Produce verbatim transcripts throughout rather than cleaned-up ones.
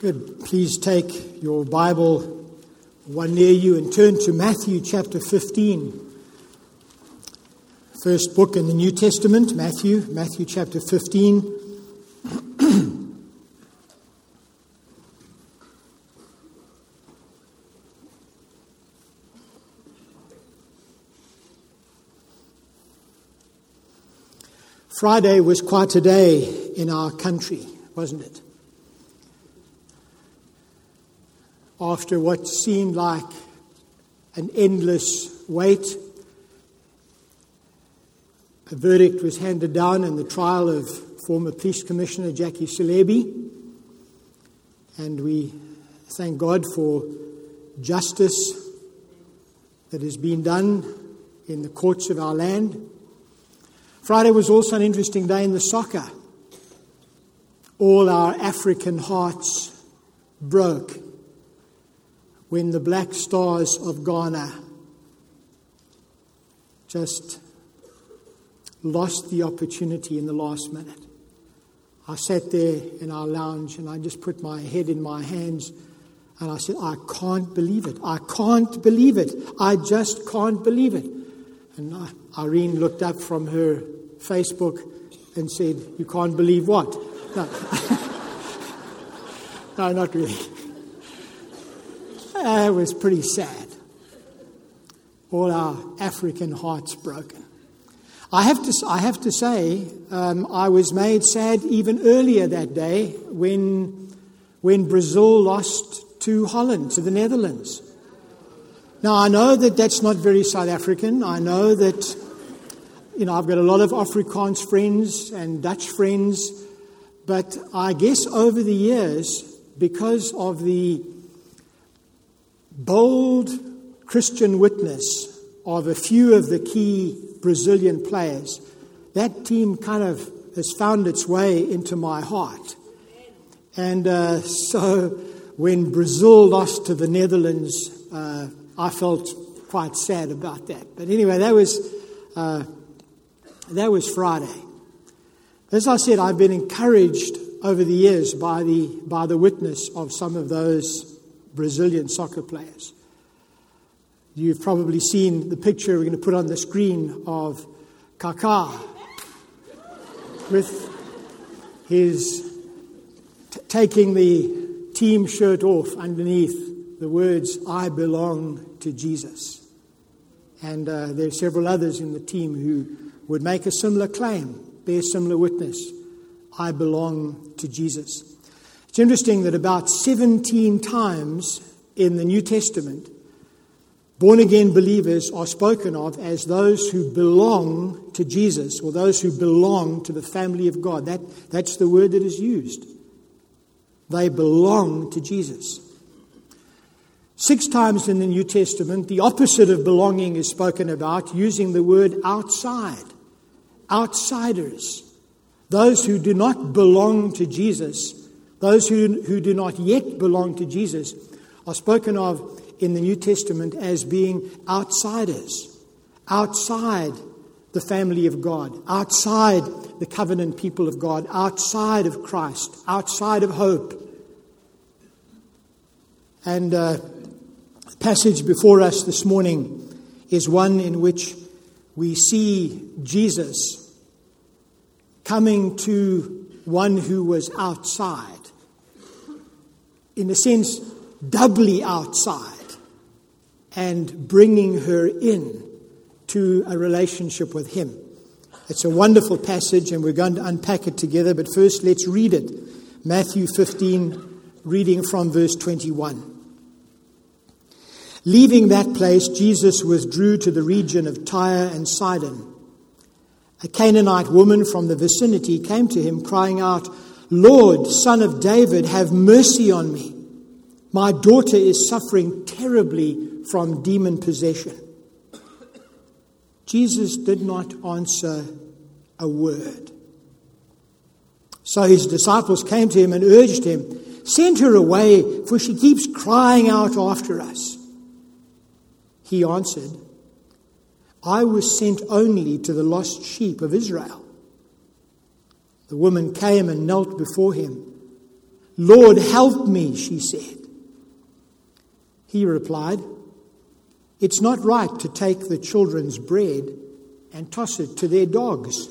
Good. Please take your Bible, one near you, and turn to Matthew chapter fifteen. First book in the New Testament, Matthew, Matthew chapter fifteen. Friday was quite a day in our country, wasn't it? After what seemed like an endless wait, a verdict was handed down in the trial of former Police Commissioner Jackie Selebi, and we thank God for justice that has been done in the courts of our land. Friday was also an interesting day in the soccer. All our African hearts broke when the Black Stars of Ghana just lost the opportunity in the last minute. I sat there in our lounge and I just put my head in my hands and I said, I can't believe it. I can't believe it. I just can't believe it. And Irene looked up from her Facebook and said, you can't believe what? No, no, not really. Uh, it was pretty sad. All our African hearts broken. I have to, I have to say, um, I was made sad even earlier that day when, when Brazil lost to Holland, to the Netherlands. Now, I know that that's not very South African. I know that, you know, I've got a lot of Afrikaans friends and Dutch friends, but I guess over the years, because of the bold Christian witness of a few of the key Brazilian players, that team kind of has found its way into my heart. And uh, so when Brazil lost to the Netherlands, uh, I felt quite sad about that. But anyway, that was uh, that was Friday. As I said, I've been encouraged over the years by the by the witness of some of those Brazilian soccer players. You've probably seen the picture we're going to put on the screen of Kaká with his t- taking the team shirt off underneath the words, I belong to Jesus. And uh, there are several others in the team who would make a similar claim, bear similar witness. I belong to Jesus. It's interesting that about seventeen times in the New Testament, born-again believers are spoken of as those who belong to Jesus, or those who belong to the family of God. That, that's the word that is used. They belong to Jesus. Six times in the New Testament, the opposite of belonging is spoken about, using the word outside. Outsiders. Those who do not belong to Jesus, those who, who do not yet belong to Jesus, are spoken of in the New Testament as being outsiders, outside the family of God, outside the covenant people of God, outside of Christ, outside of hope. And uh, the passage before us this morning is one in which we see Jesus coming to one who was outside, in a sense, doubly outside, and bringing her in to a relationship with him. It's a wonderful passage, and we're going to unpack it together, but first let's read it. Matthew fifteen, reading from verse twenty-one. Leaving that place, Jesus withdrew to the region of Tyre and Sidon. A Canaanite woman from the vicinity came to him, crying out, Lord, Son of David, have mercy on me. My daughter is suffering terribly from demon possession. Jesus did not answer a word. So his disciples came to him and urged him, send her away, for she keeps crying out after us. He answered, I was sent only to the lost sheep of Israel. The woman came and knelt before him. "Lord, help me," she said. He replied, "It's not right to take the children's bread and toss it to their dogs."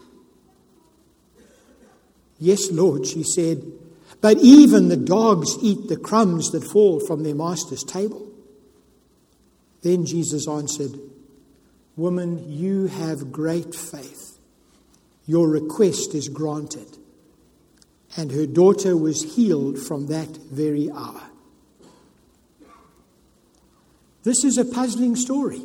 "Yes, Lord," she said, "but even the dogs eat the crumbs that fall from their master's table." Then Jesus answered, "Woman, you have great faith. Your request is granted." And her daughter was healed from that very hour. This is a puzzling story.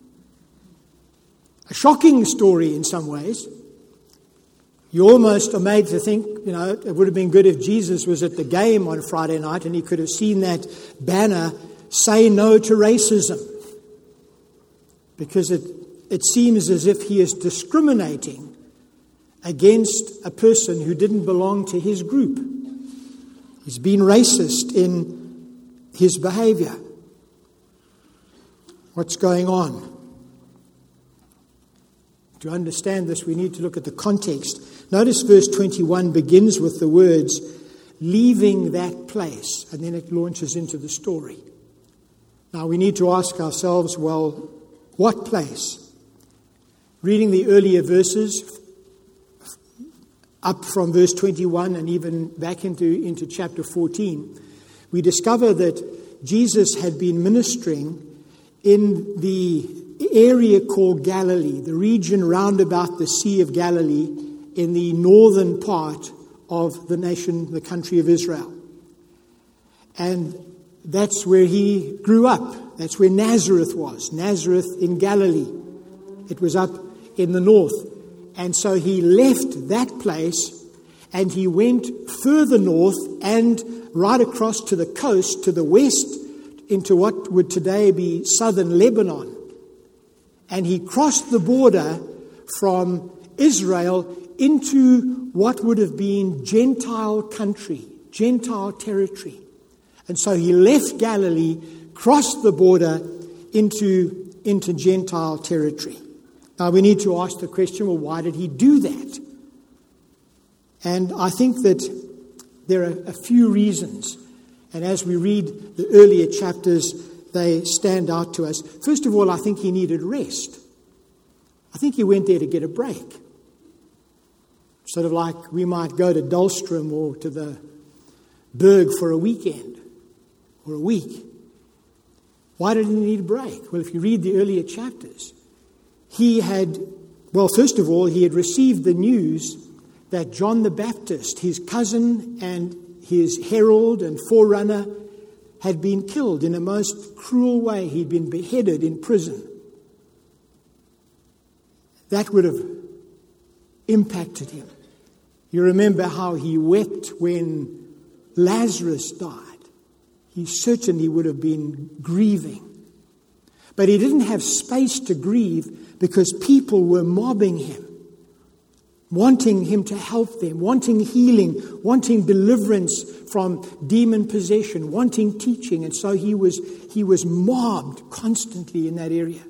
A shocking story in some ways. You almost are made to think, you know, it would have been good if Jesus was at the game on Friday night and he could have seen that banner, "Say no to racism." Because it, it seems as if he is discriminating against a person who didn't belong to his group. He's been racist in his behavior. What's going on? To understand this, we need to look at the context. Notice verse twenty-one begins with the words, "leaving that place," and then it launches into the story. Now we need to ask ourselves, well, what place? Reading the earlier verses, up from verse twenty-one and even back into, into chapter fourteen, we discover that Jesus had been ministering in the area called Galilee, the region round about the Sea of Galilee in the northern part of the nation, the country of Israel. And that's where he grew up. That's where Nazareth was, Nazareth in Galilee. It was up in the north. And so he left that place and he went further north and right across to the coast, to the west, into what would today be southern Lebanon. And he crossed the border from Israel into what would have been Gentile country, Gentile territory. And so he left Galilee, crossed the border into, into Gentile territory. Now we need to ask the question, well, why did he do that? And I think that there are a few reasons. And as we read the earlier chapters, they stand out to us. First of all, I think he needed rest. I think he went there to get a break. Sort of like we might go to Dahlstrom or to the Berg for a weekend or a week. Why did he need a break? Well, if you read the earlier chapters, he had, well, first of all, he had received the news that John the Baptist, his cousin and his herald and forerunner, had been killed in a most cruel way. He'd been beheaded in prison. That would have impacted him. You remember how he wept when Lazarus died. He certainly would have been grieving. But he didn't have space to grieve because people were mobbing him, wanting him to help them, wanting healing, wanting deliverance from demon possession, wanting teaching. And so he was, he was mobbed constantly in that area.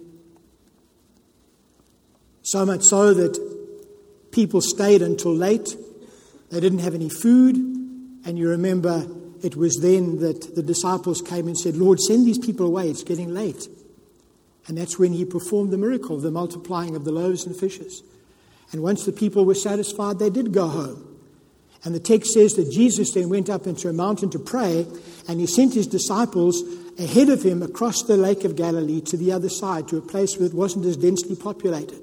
So much so that people stayed until late. They didn't have any food. And you remember it was then that the disciples came and said, "Lord, send these people away. It's getting late." And that's when he performed the miracle of the multiplying of the loaves and fishes. And once the people were satisfied, they did go home. And the text says that Jesus then went up into a mountain to pray, and he sent his disciples ahead of him across the Lake of Galilee to the other side, to a place where it wasn't as densely populated.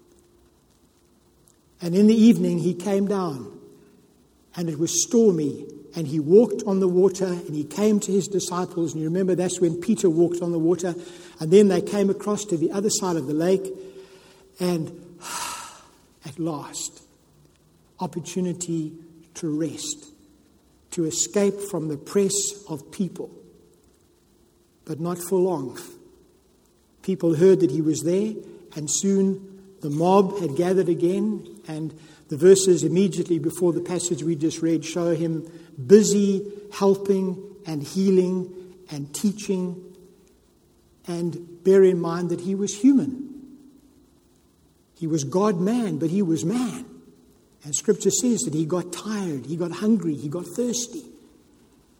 And in the evening he came down, and it was stormy, and he walked on the water, and he came to his disciples. And you remember that's when Peter walked on the water. And then they came across to the other side of the lake, and at last, opportunity to rest, to escape from the press of people. But not for long. People heard that he was there, and soon the mob had gathered again, and the verses immediately before the passage we just read show him busy helping and healing and teaching. And bear in mind that he was human. He was God-man, but he was man. And Scripture says that he got tired, he got hungry, he got thirsty.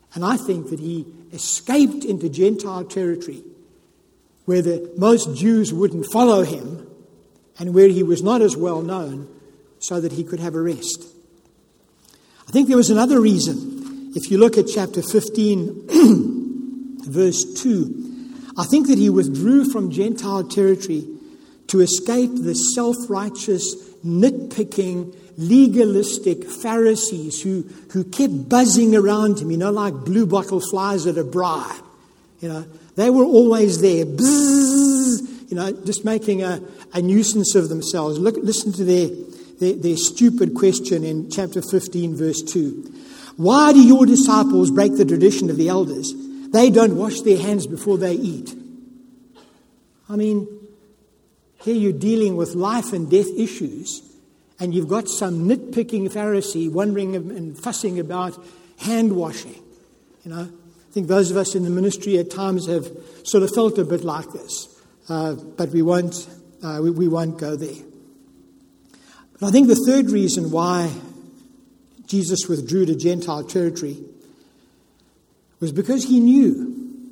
And I think that he escaped into Gentile territory where the most Jews wouldn't follow him and where he was not as well known, so that he could have a rest. I think there was another reason. If you look at chapter fifteen, verse two, I think that he withdrew from Gentile territory to escape the self-righteous, nitpicking, legalistic Pharisees who, who kept buzzing around him, you know, like blue bottle flies at a braai. You know, they were always there, bzzz, you know, just making a, a nuisance of themselves. Look, listen to their, their, their stupid question in chapter fifteen, verse two. Why do your disciples break the tradition of the elders? They don't wash their hands before they eat. I mean, here you're dealing with life and death issues, and you've got some nitpicking Pharisee wondering and fussing about hand washing. You know, I think those of us in the ministry at times have sort of felt a bit like this, uh, but we won't, uh, we, we won't go there. But I think the third reason why Jesus withdrew to Gentile territory was because he knew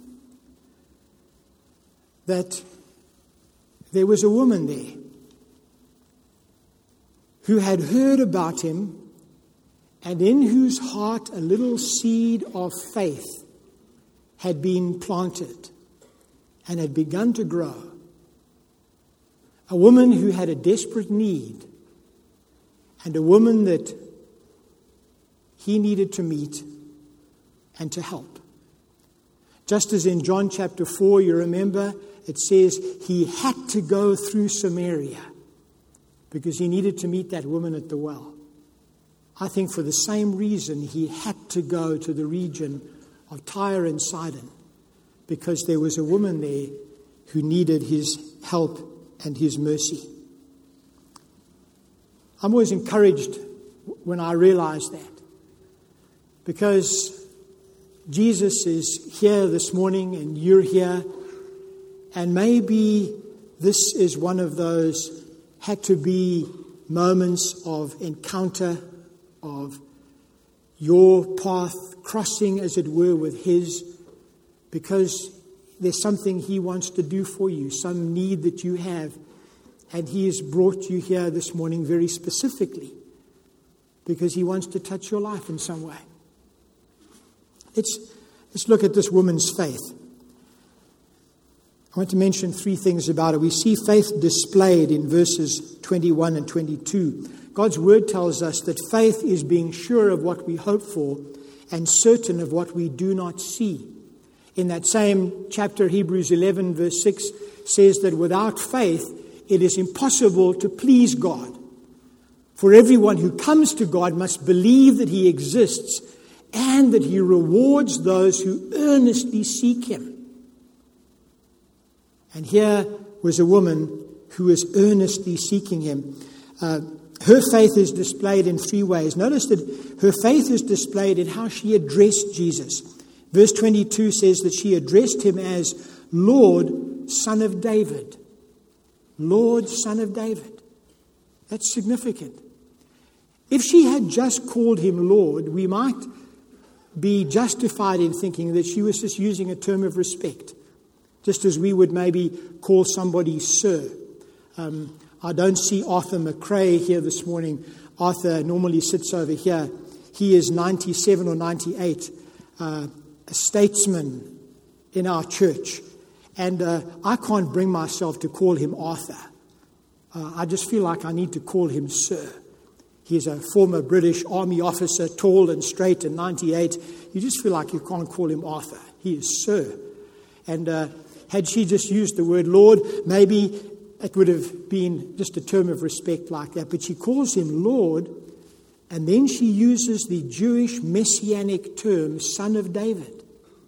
that there was a woman there who had heard about him and in whose heart a little seed of faith had been planted and had begun to grow. A woman who had a desperate need, and a woman that he needed to meet and to help. Just as in John chapter four, you remember, it says he had to go through Samaria because he needed to meet that woman at the well. I think for the same reason he had to go to the region of Tyre and Sidon, because there was a woman there who needed his help and his mercy. I'm always encouraged when I realize that, because Jesus is here this morning and you're here, and maybe this is one of those had to be moments of encounter, of your path crossing, as it were, with his, because there's something he wants to do for you, some need that you have, and he has brought you here this morning very specifically because he wants to touch your life in some way. Let's, let's look at this woman's faith. I want to mention three things about it. We see faith displayed in verses twenty-one and twenty-two. God's word tells us that faith is being sure of what we hope for and certain of what we do not see. In that same chapter, Hebrews eleven, verse six, says that without faith, it is impossible to please God. For everyone who comes to God must believe that he exists and that he rewards those who earnestly seek him. And here was a woman who was earnestly seeking him. Uh, her faith is displayed in three ways. Notice that her faith is displayed in how she addressed Jesus. Verse twenty-two says that she addressed him as Lord, Son of David. Lord, Son of David. That's significant. If she had just called him Lord, we might be justified in thinking that she was just using a term of respect, just as we would maybe call somebody Sir. Um, I don't see Arthur McRae here this morning. Arthur normally sits over here. He is ninety-seven or ninety-eight, uh, a statesman in our church. And uh, I can't bring myself to call him Arthur. Uh, I just feel like I need to call him Sir. He's a former British Army officer, tall and straight and ninety-eight. You just feel like you can't call him Arthur. He is Sir. And uh, had she just used the word Lord, maybe it would have been just a term of respect like that. But she calls him Lord, and then she uses the Jewish messianic term, Son of David,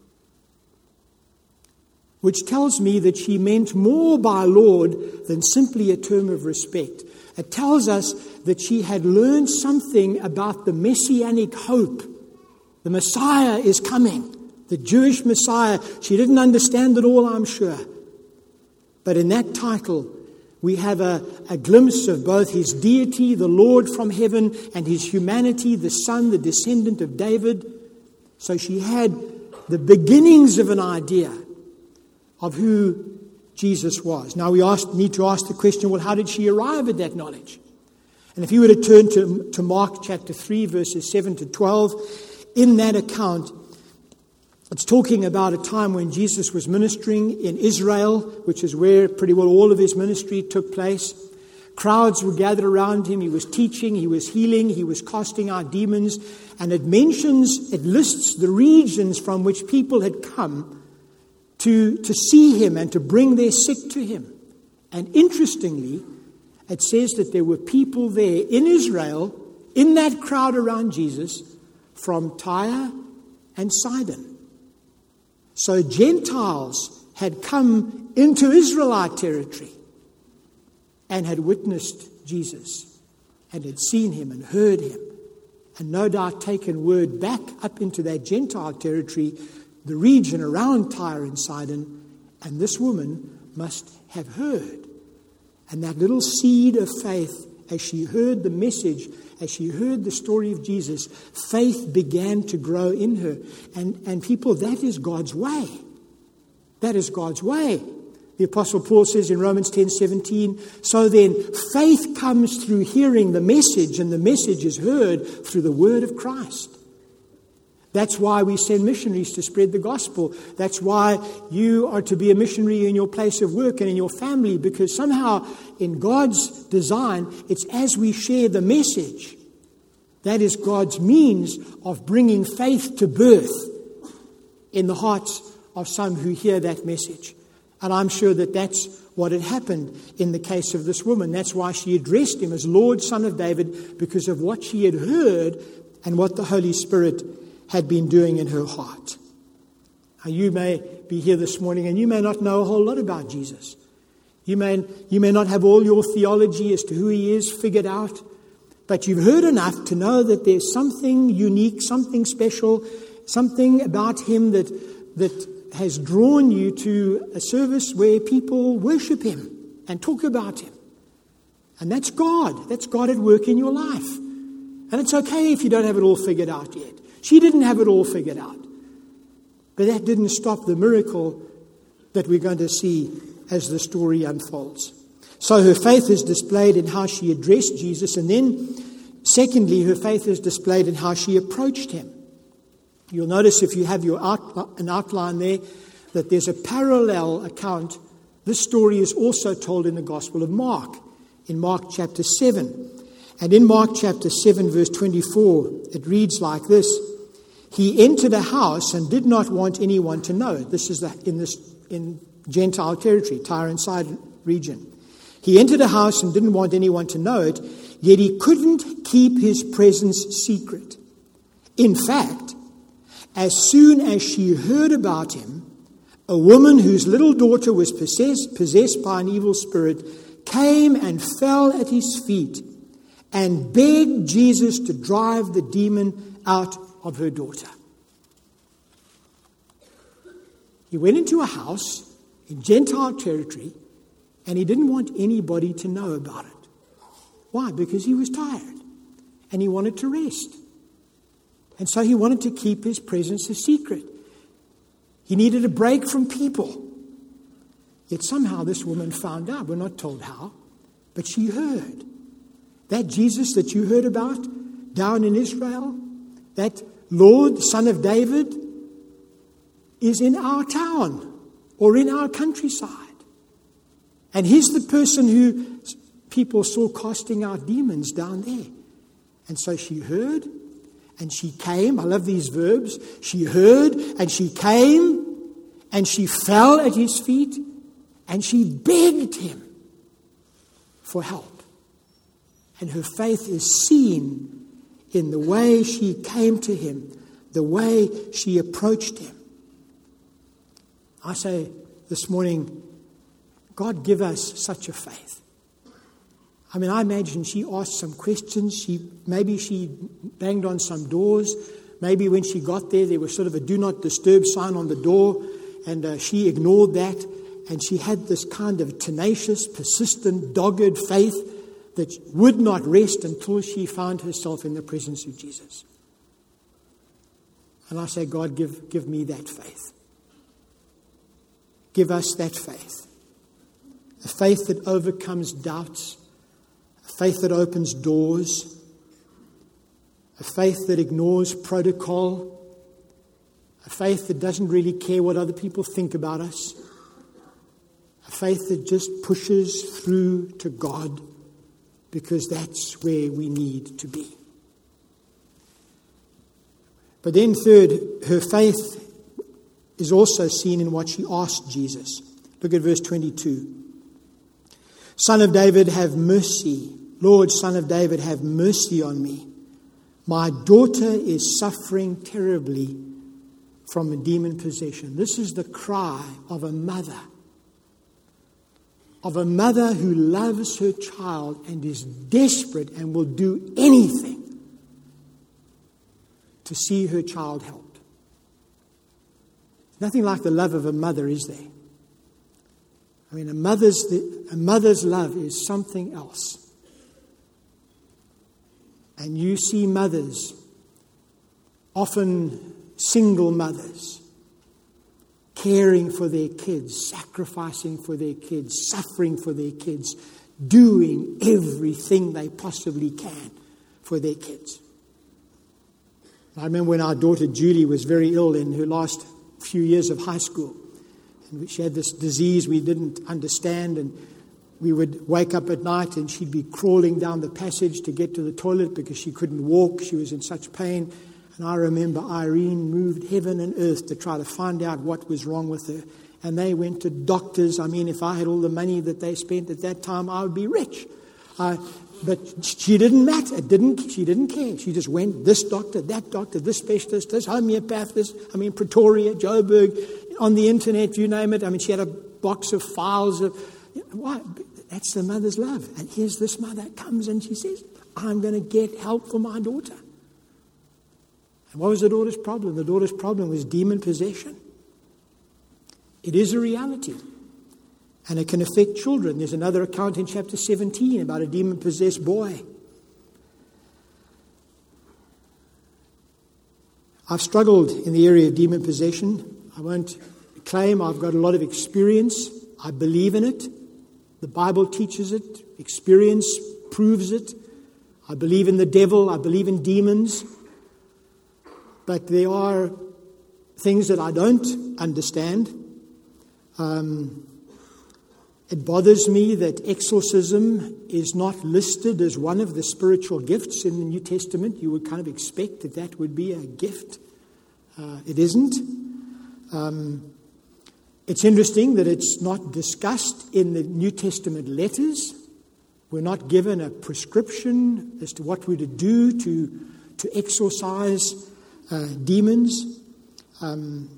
which tells me that she meant more by Lord than simply a term of respect. It tells us that she had learned something about the messianic hope. The Messiah is coming. The Jewish Messiah. She didn't understand it all, I'm sure. But in that title, we have a, a glimpse of both his deity, the Lord from heaven, and his humanity, the Son, the descendant of David. So she had the beginnings of an idea of who Jesus was. Now we ask, need to ask the question, well, how did she arrive at that knowledge? And if you were to turn to, to Mark chapter three, verses seven to twelve, in that account, it's talking about a time when Jesus was ministering in Israel, which is where pretty well all of his ministry took place. Crowds were gathered around him. He was teaching, he was healing, he was casting out demons. And it mentions, it lists the regions from which people had come to, to see him and to bring their sick to him. And interestingly, it says that there were people there in Israel, in that crowd around Jesus, from Tyre and Sidon. So Gentiles had come into Israelite territory and had witnessed Jesus and had seen him and heard him, and no doubt taken word back up into that Gentile territory, the region around Tyre and Sidon, and this woman must have heard. And that little seed of faith, as she heard the message, as she heard the story of Jesus, faith began to grow in her. And, and people, that is God's way. That is God's way. The Apostle Paul says in Romans ten seventeen, so then faith comes through hearing the message, and the message is heard through the word of Christ. That's why we send missionaries to spread the gospel. That's why you are to be a missionary in your place of work and in your family, because somehow in God's design, it's as we share the message. That is God's means of bringing faith to birth in the hearts of some who hear that message. And I'm sure that that's what had happened in the case of this woman. That's why she addressed him as Lord, Son of David, because of what she had heard and what the Holy Spirit had been doing in her heart. Now, you may be here this morning and you may not know a whole lot about Jesus. You may, you may not have all your theology as to who he is figured out, but you've heard enough to know that there's something unique, something special, something about him that, that has drawn you to a service where people worship him and talk about him. And that's God. That's God at work in your life. And it's okay if you don't have it all figured out yet. She didn't have it all figured out. But that didn't stop the miracle that we're going to see as the story unfolds. So her faith is displayed in how she addressed Jesus. And then, secondly, her faith is displayed in how she approached him. You'll notice if you have your out, an outline there that there's a parallel account. This story is also told in the Gospel of Mark, in Mark chapter seven. And in Mark chapter seven, verse twenty-four, it reads like this. He entered a house and did not want anyone to know it. This is the, in this in Gentile territory, Tyre and Sidon region. He entered a house and didn't want anyone to know it, yet he couldn't keep his presence secret. In fact, as soon as she heard about him, a woman whose little daughter was possessed, possessed by an evil spirit came and fell at his feet and begged Jesus to drive the demon out of her daughter. He went into a house in Gentile territory and he didn't want anybody to know about it. Why? Because he was tired and he wanted to rest. And so he wanted to keep his presence a secret. He needed a break from people. Yet somehow this woman found out. We're not told how, but she heard. That Jesus that you heard about down in Israel, that Lord, Son of David, is in our town or in our countryside. And he's the person who people saw casting out demons down there. And so she heard and she came. I love these verbs. She heard and she came and she fell at his feet and she begged him for help. And her faith is seen in the way she came to him, the way she approached him. I say this morning, God, give us such a faith. I mean, I imagine she asked some questions. She maybe she banged on some doors. Maybe when she got there, there was sort of a do not disturb sign on the door, and uh, she ignored that. And she had this kind of tenacious, persistent, dogged faith that would not rest until she found herself in the presence of Jesus. And I say, God, give, give me that faith. Give us that faith. A faith that overcomes doubts. A faith that opens doors. A faith that ignores protocol. A faith that doesn't really care what other people think about us. A faith that just pushes through to God, because that's where we need to be. But then third, her faith is also seen in what she asked Jesus. Look at verse twenty-two. Son of David, have mercy. Lord, Son of David, have mercy on me. My daughter is suffering terribly from a demon possession. This is the cry of a mother. Of a mother who loves her child and is desperate and will do anything to see her child helped. Nothing like the love of a mother, is there? I mean, a mother's, a mother's love is something else. And you see mothers, often single mothers, caring for their kids, sacrificing for their kids, suffering for their kids, doing everything they possibly can for their kids. I remember when our daughter Julie was very ill in her last few years of high school. And she had this disease we didn't understand, and we would wake up at night and she'd be crawling down the passage to get to the toilet because she couldn't walk. She was in such pain. And I remember Irene moved heaven and earth to try to find out what was wrong with her. And they went to doctors. I mean, if I had all the money that they spent at that time, I would be rich. Uh, but she didn't matter. It didn't. She didn't care. She just went, this doctor, that doctor, this specialist, this homeopath, this, I mean, Pretoria, Joburg, on the internet, you name it. I mean, she had a box of files of, why? That's the mother's love. And here's this mother comes and she says, I'm going to get help for my daughter. And what was the daughter's problem? The daughter's problem was demon possession. It is a reality. And it can affect children. There's another account in chapter seventeen about a demon-possessed boy. I've struggled in the area of demon possession. I won't claim I've got a lot of experience. I believe in it. The Bible teaches it. Experience proves it. I believe in the devil. I believe in demons. But there are things that I don't understand. Um, it bothers me that exorcism is not listed as one of the spiritual gifts in the New Testament. You would kind of expect that that would be a gift. Uh, it isn't. Um, it's interesting that it's not discussed in the New Testament letters. We're not given a prescription as to what we're to do to, to exorcise uh, demons. Um,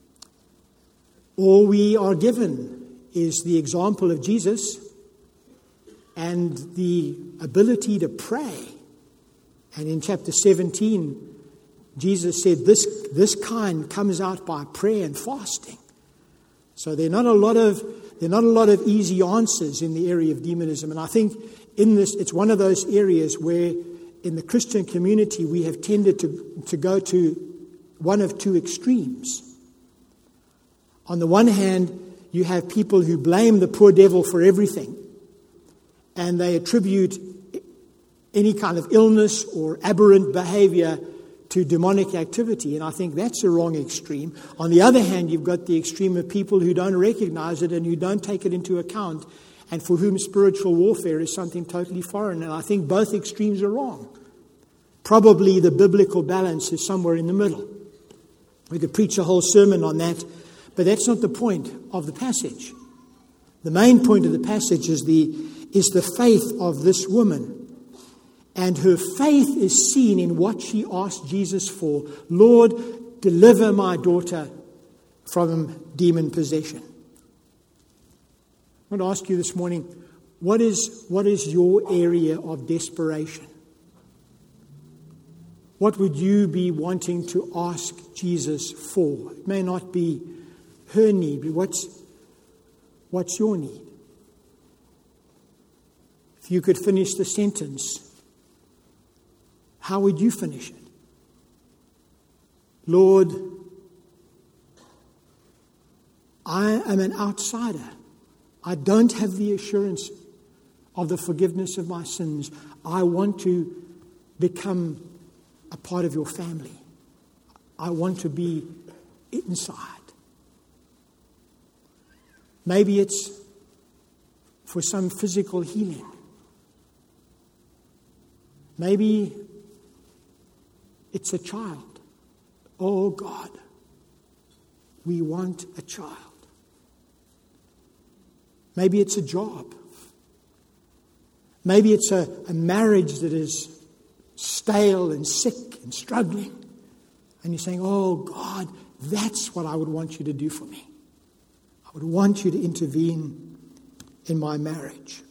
all we are given is the example of Jesus and the ability to pray. And in chapter seventeen, Jesus said this, this kind comes out by prayer and fasting. So there are not a lot of there are not a lot of easy answers in the area of demonism. And I think in this, it's one of those areas where in the Christian community we have tended to, to go to one of two extremes. On the one hand, you have people who blame the poor devil for everything, and they attribute any kind of illness or aberrant behavior to demonic activity, and I think that's a wrong extreme. On the other hand, you've got the extreme of people who don't recognize it and who don't take it into account, and for whom spiritual warfare is something totally foreign, and I think both extremes are wrong. Probably the biblical balance is somewhere in the middle. We could preach a whole sermon on that, but that's not the point of the passage. The main point of the passage is the, is the faith of this woman. And her faith is seen in what she asked Jesus for. Lord, deliver my daughter from demon possession. I want to ask you this morning, what is, what is your area of desperation? What would you be wanting to ask Jesus for? It may not be her need, but what's, what's your need? If you could finish the sentence, how would you finish it? Lord, I am an outsider. I don't have the assurance of the forgiveness of my sins. I want to become a part of your family. I want to be inside. Maybe it's for some physical healing. Maybe it's a child. Oh God, we want a child. Maybe it's a job. Maybe it's a, a marriage that is stale and sick and struggling. And you're saying, oh God, that's what I would want you to do for me. I would want you to intervene in my marriage.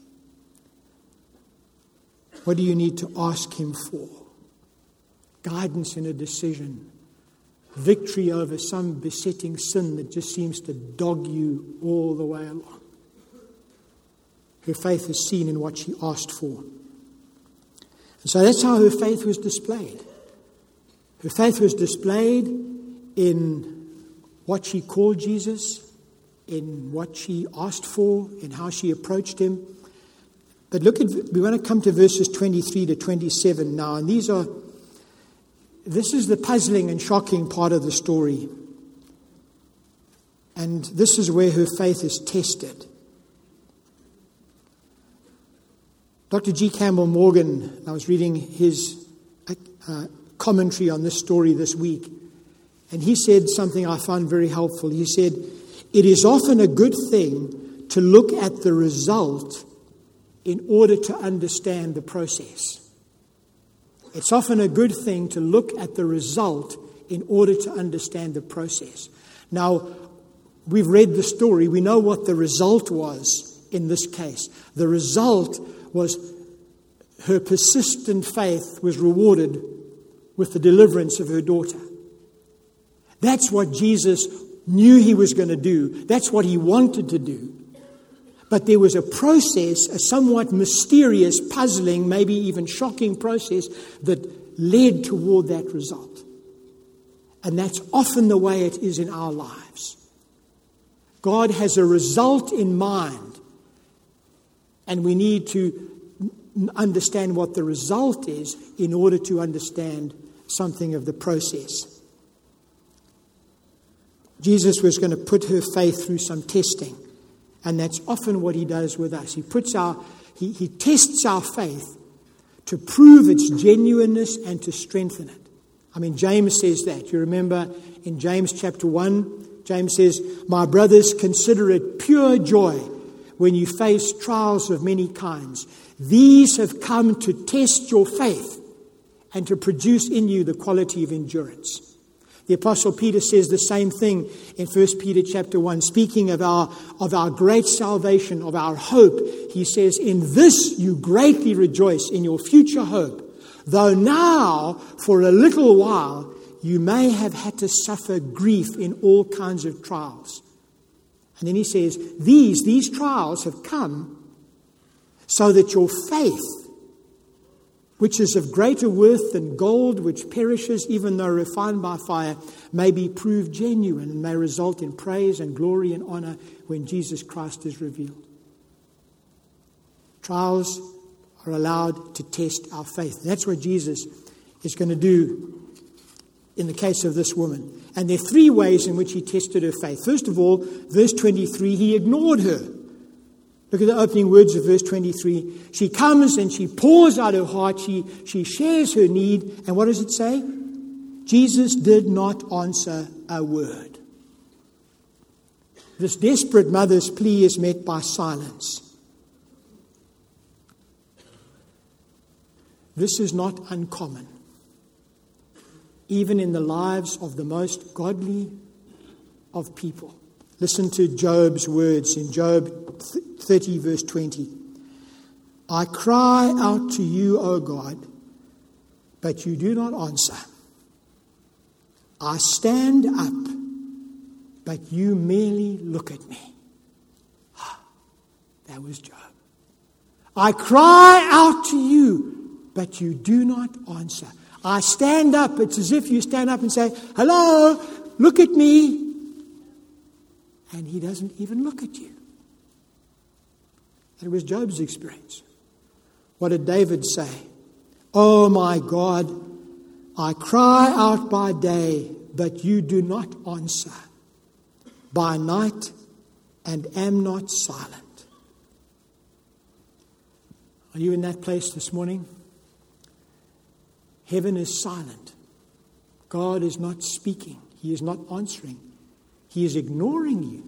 What do you need to ask him for? Guidance in a decision. Victory over some besetting sin that just seems to dog you all the way along. Her faith is seen in what she asked for. And so that's how her faith was displayed. Her faith was displayed in what she called Jesus, in what she asked for, in how she approached him. But look at, we want to come to verses twenty-three to twenty-seven now, and these are, this is the puzzling and shocking part of the story. And this is where her faith is tested. Doctor G. Campbell Morgan, I was reading his uh, commentary on this story this week, and he said something I found very helpful. He said, it is often a good thing to look at the result in order to understand the process. It's often a good thing to look at the result in order to understand the process. Now, we've read the story. We know what the result was in this case. The result was her persistent faith was rewarded with the deliverance of her daughter. That's what Jesus knew he was going to do. That's what he wanted to do. But there was a process, a somewhat mysterious, puzzling, maybe even shocking process that led toward that result. And that's often the way it is in our lives. God has a result in mind, and we need to understand what the result is in order to understand something of the process. Jesus was going to put her faith through some testing. And that's often what he does with us. He puts our, he, he tests our faith to prove its genuineness and to strengthen it. I mean, James says that. You remember in James chapter one, James says, my brothers, consider it pure joy when you face trials of many kinds. These have come to test your faith and to produce in you the quality of endurance. The Apostle Peter says the same thing in First Peter chapter one, speaking of our, of our great salvation, of our hope. He says, in this you greatly rejoice in your future hope, though now for a little while you may have had to suffer grief in all kinds of trials. And then he says, these, these trials have come so that your faith, which is of greater worth than gold, which perishes even though refined by fire, may be proved genuine and may result in praise and glory and honor when Jesus Christ is revealed. Trials are allowed to test our faith. That's what Jesus is going to do in the case of this woman. And there are three ways in which he tested her faith. First of all, verse twenty-three, he ignored her. Look at the opening words of verse twenty-three. She comes and she pours out her heart. She, she shares her need. And what does it say? Jesus did not answer a word. This desperate mother's plea is met by silence. This is not uncommon, even in the lives of the most godly of people. Listen to Job's words in Job thirty, verse twenty. I cry out to you, O God, but you do not answer. I stand up, but you merely look at me. That was Job. I cry out to you, but you do not answer. I stand up. It's as if you stand up and say, hello, look at me. And he doesn't even look at you. That was Job's experience. What did David say? Oh my God, I cry out by day, but you do not answer. By night, and am not silent. Are you in that place this morning? Heaven is silent. God is not speaking. He is not answering. He is ignoring you.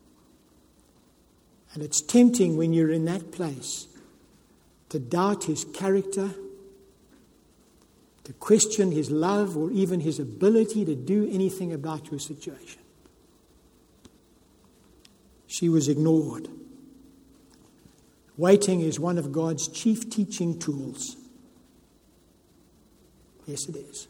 And it's tempting when you're in that place to doubt his character, to question his love, or even his ability to do anything about your situation. She was ignored. Waiting is one of God's chief teaching tools. Yes, it is.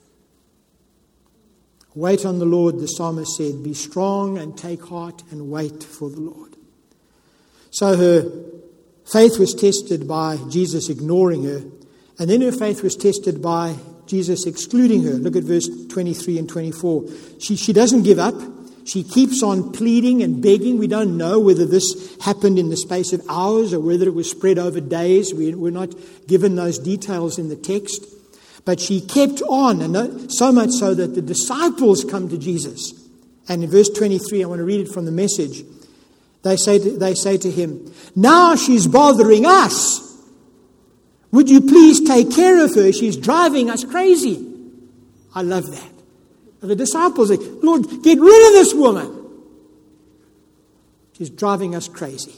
Wait on the Lord, the psalmist said. Be strong and take heart and wait for the Lord. So her faith was tested by Jesus ignoring her. And then her faith was tested by Jesus excluding her. Look at verse twenty-three and twenty-four. She, she doesn't give up. She keeps on pleading and begging. We don't know whether this happened in the space of hours or whether it was spread over days. We, we're not given those details in the text. But she kept on, and so much so that the disciples come to Jesus. And in verse twenty-three, I want to read it from the Message. They say to, they say to him, now she's bothering us. Would you please take care of her? She's driving us crazy. I love that. And the disciples say, Lord, get rid of this woman. She's driving us crazy.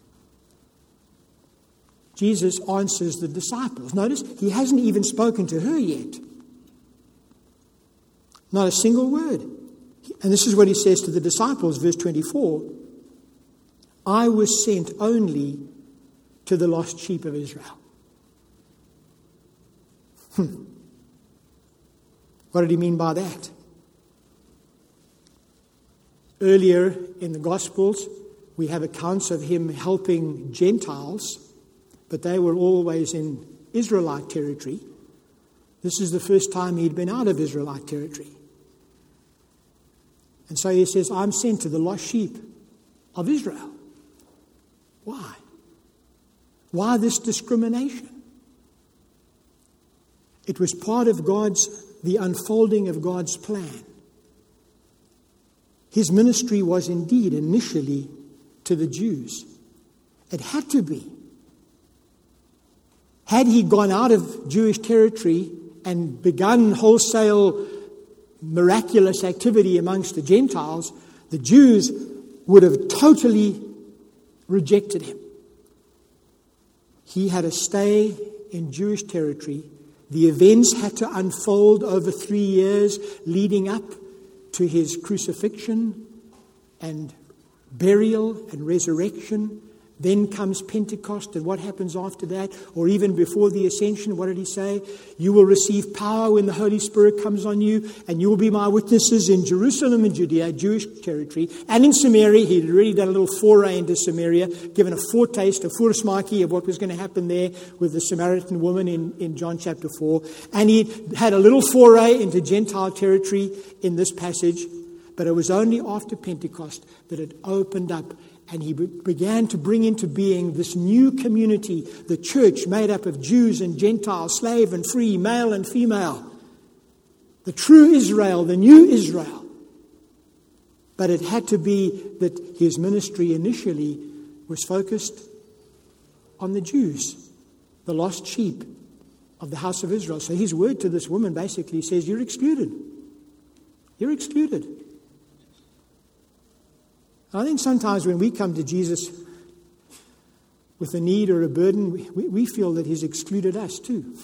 Jesus answers the disciples. Notice, he hasn't even spoken to her yet. Not a single word. And this is what he says to the disciples, verse twenty-four. I was sent only to the lost sheep of Israel. Hmm. What did he mean by that? Earlier in the Gospels, we have accounts of him helping Gentiles, but they were always in Israelite territory. This is the first time he'd been out of Israelite territory. And so he says, I'm sent to the lost sheep of Israel. Why? Why this discrimination? It was part of God's, the unfolding of God's plan. His ministry was indeed initially to the Jews. It had to be. Had he gone out of Jewish territory and begun wholesale miraculous activity amongst the Gentiles, the Jews would have totally rejected him. He had to stay in Jewish territory. The events had to unfold over three years leading up to his crucifixion and burial and resurrection. Then comes Pentecost, and what happens after that? Or even before the ascension, what did he say? You will receive power when the Holy Spirit comes on you, and you will be my witnesses in Jerusalem and Judea, Jewish territory, and in Samaria. He'd already done a little foray into Samaria, given a foretaste, a fursmaki of what was going to happen there with the Samaritan woman in, in John chapter four. And he had a little foray into Gentile territory in this passage, but it was only after Pentecost that it opened up. And he began to bring into being this new community, the church made up of Jews and Gentiles, slave and free, male and female. The true Israel, the new Israel. But it had to be that his ministry initially was focused on the Jews, the lost sheep of the house of Israel. So his word to this woman basically says, you're excluded. You're excluded. I think sometimes when we come to Jesus with a need or a burden, we, we feel that he's excluded us too.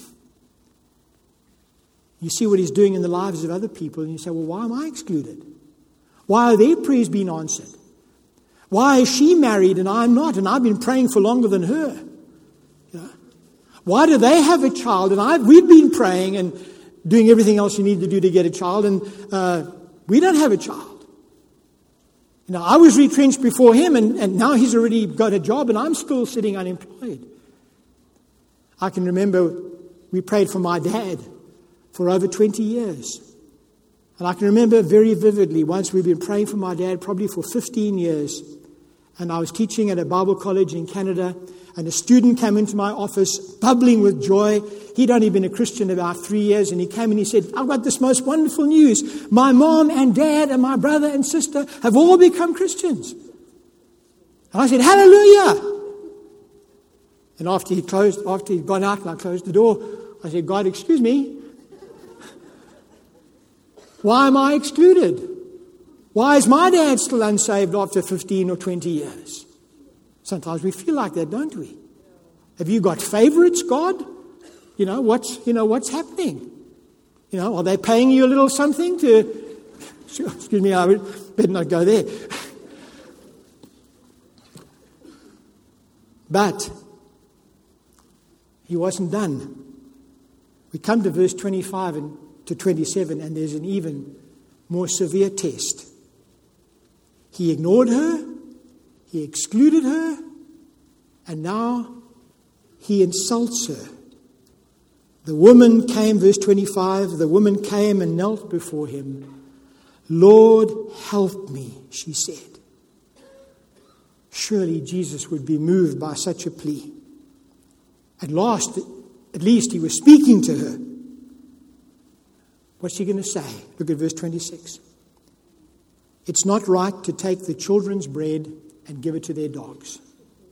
You see what he's doing in the lives of other people and you say, well, why am I excluded? Why are their prayers being answered? Why is she married and I'm not, and I've been praying for longer than her? You know? Why do they have a child and I've, we've been praying and doing everything else you need to do to get a child, and uh, we don't have a child? Now, I was retrenched before him, and, and now he's already got a job, and I'm still sitting unemployed. I can remember we prayed for my dad for over twenty years. And I can remember very vividly, once we'd been praying for my dad probably for fifteen years. And I was teaching at a Bible college in Canada. And a student came into my office bubbling with joy. He'd only been a Christian about three years. And he came and he said, I've got this most wonderful news. My mom and dad and my brother and sister have all become Christians. And I said, hallelujah. And after he closed, after he'd gone out and I closed the door, I said, God, excuse me. Why am I excluded? Why is my dad still unsaved after fifteen or twenty years? Sometimes we feel like that, don't we? Have you got favorites, God? You know, what's, you know, what's happening? You know, are they paying you a little something to... Excuse me, I would better not go there. But he wasn't done. We come to verse twenty-five and to twenty-seven, and there's an even more severe test. He ignored her. He excluded her, and now he insults her. The woman came, verse twenty-five, the woman came and knelt before him. Lord, help me, she said. Surely Jesus would be moved by such a plea. At last, at least he was speaking to her. What's she going to say? Look at verse twenty-six. It's not right to take the children's bread and give it to their dogs.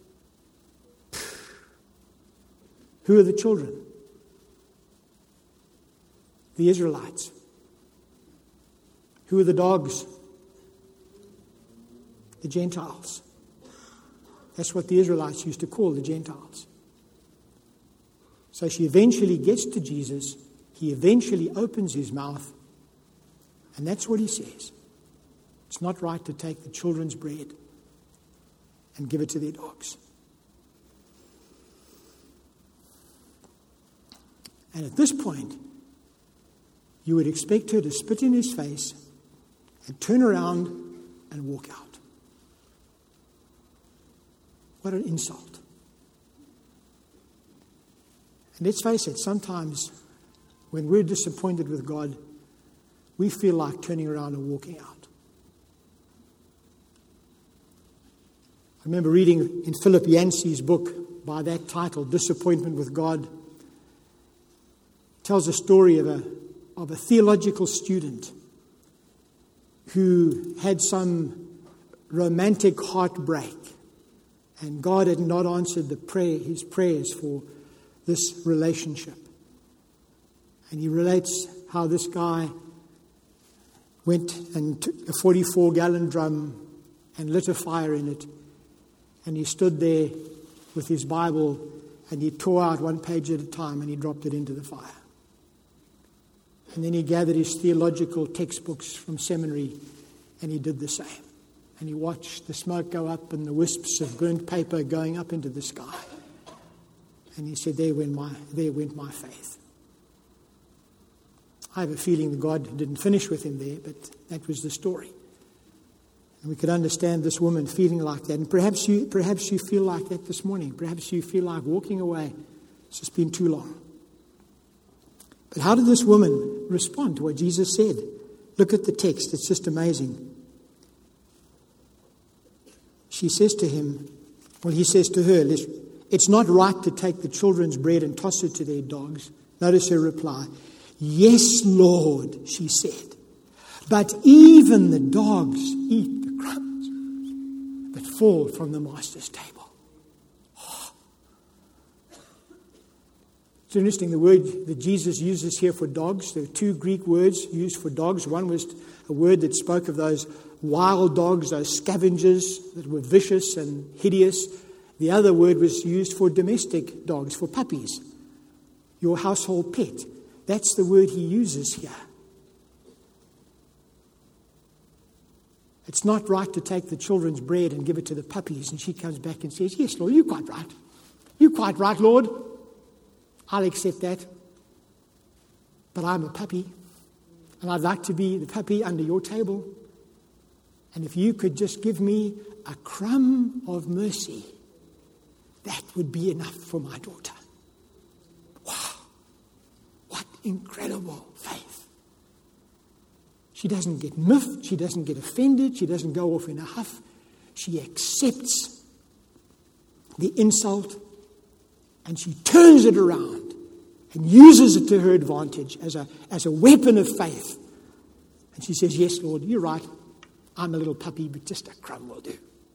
Who are the children? The Israelites. Who are the dogs? The Gentiles. That's what the Israelites used to call the Gentiles. So she eventually gets to Jesus. He eventually opens his mouth. And that's what he says. It's not right to take the children's bread and give it to their dogs. And at this point, you would expect her to spit in his face and turn around and walk out. What an insult. And let's face it, sometimes when we're disappointed with God, we feel like turning around and walking out. I remember reading in Philip Yancey's book by that title, Disappointment with God. It tells a story of a, of a theological student who had some romantic heartbreak, and God had not answered the prayer, his prayers for this relationship. And he relates how this guy went and took a forty-four gallon drum and lit a fire in it. And he stood there with his Bible and he tore out one page at a time and he dropped it into the fire. And then he gathered his theological textbooks from seminary and he did the same. And he watched the smoke go up and the wisps of burnt paper going up into the sky. And he said, there went my, there went my faith. I have a feeling that God didn't finish with him there, but that was the story. And we could understand this woman feeling like that. And perhaps you, perhaps you feel like that this morning. Perhaps you feel like walking away. It's just been too long. But how did this woman respond to what Jesus said? Look at the text. It's just amazing. She says to him, well, he says to her, it's not right to take the children's bread and toss it to their dogs. Notice her reply. Yes, Lord, she said. But even the dogs eat the crumbs that fall from the master's table. Oh. It's interesting, the word that Jesus uses here for dogs, there are two Greek words used for dogs. One was a word that spoke of those wild dogs, those scavengers that were vicious and hideous. The other word was used for domestic dogs, for puppies, your household pet. That's the word he uses here. It's not right to take the children's bread and give it to the puppies. And she comes back and says, yes, Lord, you're quite right. You're quite right, Lord. I'll accept that. But I'm a puppy. And I'd like to be the puppy under your table. And if you could just give me a crumb of mercy, that would be enough for my daughter. Wow. What incredible She doesn't get miffed. She doesn't get offended. She doesn't go off in a huff. She accepts the insult and she turns it around and uses it to her advantage as a, as a weapon of faith. And she says, yes, Lord, you're right. I'm a little puppy, but just a crumb will do.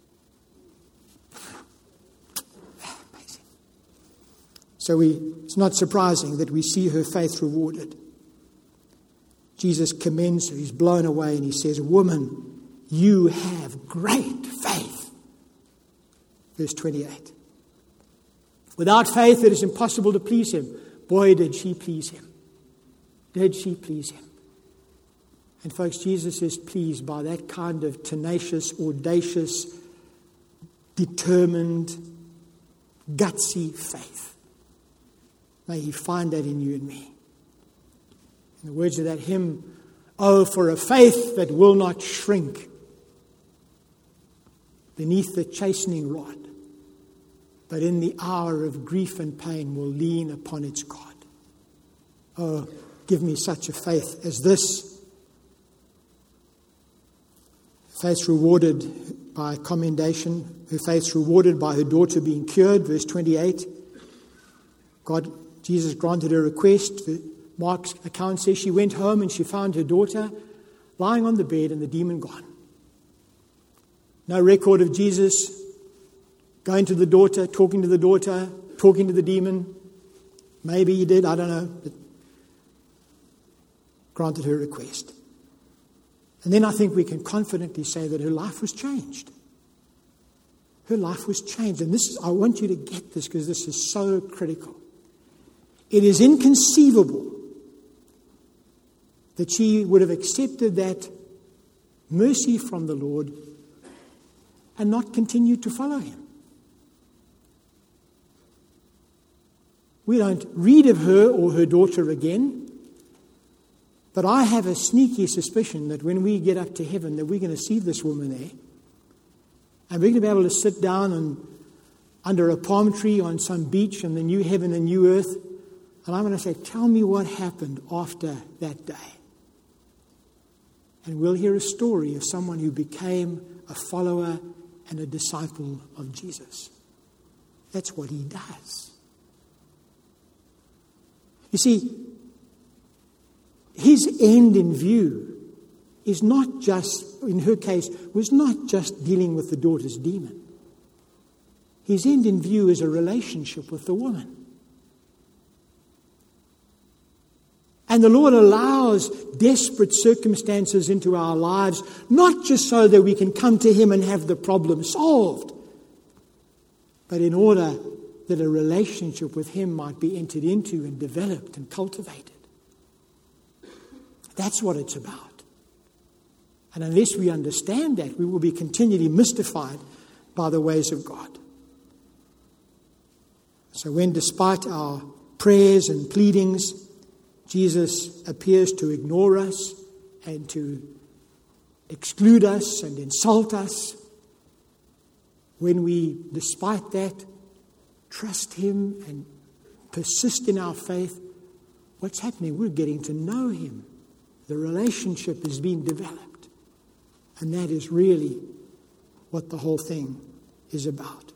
Amazing. So we, it's not surprising that we see her faith rewarded. Jesus commends her. He's blown away and he says, woman, you have great faith. Verse twenty-eight. Without faith, it is impossible to please him. Boy, did she please him. Did she please him? And folks, Jesus is pleased by that kind of tenacious, audacious, determined, gutsy faith. May he find that in you and me. In the words of that hymn, oh, for a faith that will not shrink beneath the chastening rod, but in the hour of grief and pain will lean upon its God. Oh, give me such a faith as this. Faith rewarded by commendation. Her faith rewarded by her daughter being cured. Verse twenty-eight. God, Jesus granted her request. Mark's account says she went home and she found her daughter lying on the bed and the demon gone. No record of Jesus going to the daughter, talking to the daughter, talking to the demon. Maybe he did, I don't know. But granted her request. And then I think we can confidently say that her life was changed. Her life was changed. And this is, I want you to get this because this is so critical. It is inconceivable that she would have accepted that mercy from the Lord and not continued to follow him. We don't read of her or her daughter again. But I have a sneaky suspicion that when we get up to heaven that we're going to see this woman there. And we're going to be able to sit down and under a palm tree on some beach in the new heaven and new earth. And I'm going to say, tell me what happened after that day. And we'll hear a story of someone who became a follower and a disciple of Jesus. That's what he does. You see, his end in view is not just, in her case, was not just dealing with the daughter's demon. His end in view is a relationship with the woman. And the Lord allows desperate circumstances into our lives, not just so that we can come to him and have the problem solved, but in order that a relationship with him might be entered into and developed and cultivated. That's what it's about. And unless we understand that, we will be continually mystified by the ways of God. So when, despite our prayers and pleadings, Jesus appears to ignore us and to exclude us and insult us, when we, despite that, trust him and persist in our faith, what's happening? We're getting to know him. The relationship is being developed. And that is really what the whole thing is about.